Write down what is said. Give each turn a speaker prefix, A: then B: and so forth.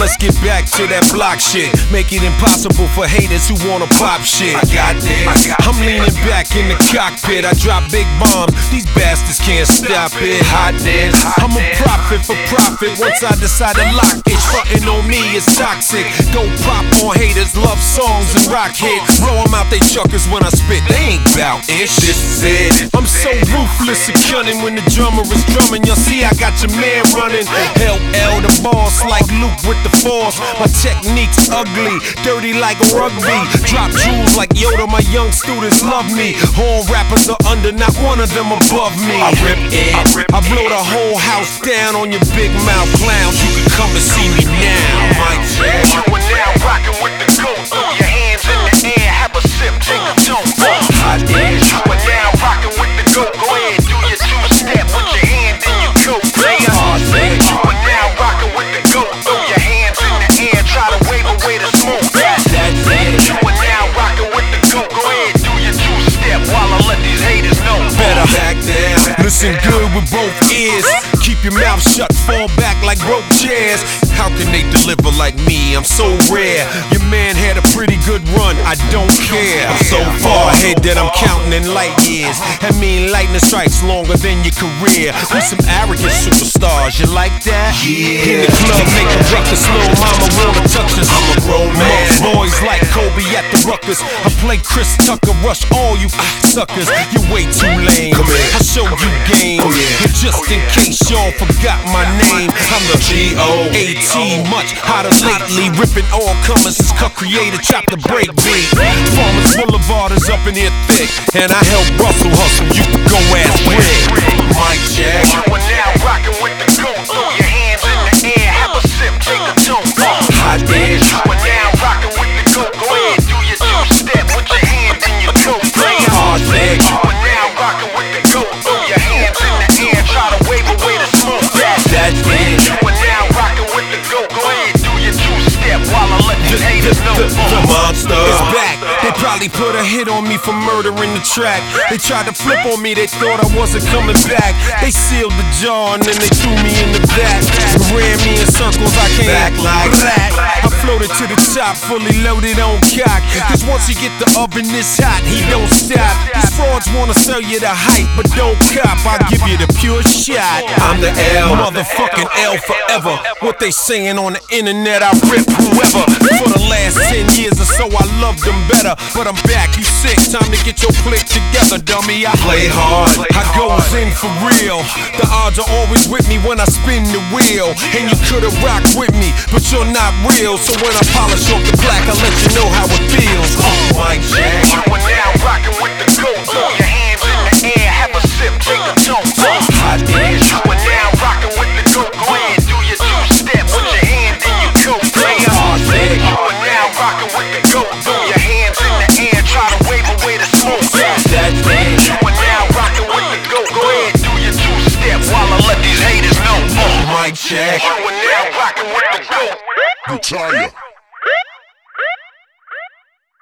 A: let's get back to that block shit. Make it impossible for haters who wanna pop shit. I got this. I'm leaning back in the cockpit. I drop big bombs. These bastards can't stop it. Hotness. I'm a prophet for profit. Once I decide to lock it, frontin' on me is toxic. Go pop on haters, love songs and rock hits. Blow them out they chuckers when I spit. They ain't bout ish. This is it. I'm so ruthless and cunning when the drummer is drumming. Y'all see I got your man running. LL the boss like Luke with the force. My technique's ugly, dirty like rugby. Drop jewels like Yoda, my young students love me. All rappers are under, not one of them above me. I rip it, I blow the whole house down on your big mouth clowns. You can come and see me now. Mike Jack.
B: You are now rockin' with the goat. Throw your hands in the air, have a sip, take a toke.
A: Hot
B: You are now rockin' with the goat. Go ahead, do your two-step, put your hand in your coat. You are now rockin' with the goat. Throw your hands in the air, try to wave away the smoke. You are now rockin' with the goat. Go ahead, do your two-step while I let these haters know.
A: Better back down. Listen good with both ears. Keep your mouth shut, fall back like broke chairs. How can they deliver like me? I'm so rare. Your man had a pretty good run, I don't care. I'm so far ahead that I'm counting in light years. I mean lightning strikes longer than your career. We some arrogant superstars, you like that? Yeah. In the club making ruckus, little mama wanna touch us. I'm a grown man. Boys like Kobe at the Ruckers. I play Chris Tucker, rush all you suckers. You're way too lame. I show you game. And just in case y'all forgot my name, I'm the G.O.A.T. Much hotter lately, ripping all comers. Is cut creator, chop the break beat. Farmers Boulevard is up in here thick, and I help Russell hustle. You can go ass quick. Mike Jack.
B: You are now rockin' with the goat. Throw your hands in the air, have a sip, take a toke.
A: Hotness.
B: You are now rockin' with the goat. Go ahead, do your two-step, put your hand in your coat. You are now rockin' with the goat. Throw your hands in the air, try to wave away the smoke.
A: That's it.
B: You are now rockin' with the goat. Go ahead, do your two-step while I let these haters know.
A: The monster is back. They probably put a hit on me for murdering the track. They tried to flip on me, they thought I wasn't coming back. They sealed the jar and then they threw me in the back. Ran me in circles, I can't act like that. I floated to the top, fully loaded on cock. Cause once you get the oven this hot, he don't stop. These frauds wanna sell you the hype, but don't cop. I'll give you the pure shot. I'm the L, motherfucking L forever. What they saying on the internet, I rip whoever. For the last 10 years or so, I loved them better. But I'm back, you sick, time to get your click together, dummy. I play hard, I goes in for real. The odds are always with me when I spin the wheel. And you could've rocked with me, but you're not real. So when I polish off the black, I'll let you know how it feels. Mike Jack.
B: You are now rockin' with the goat. Throw your hands in the air, have a sip, take a toke.
A: Hotness.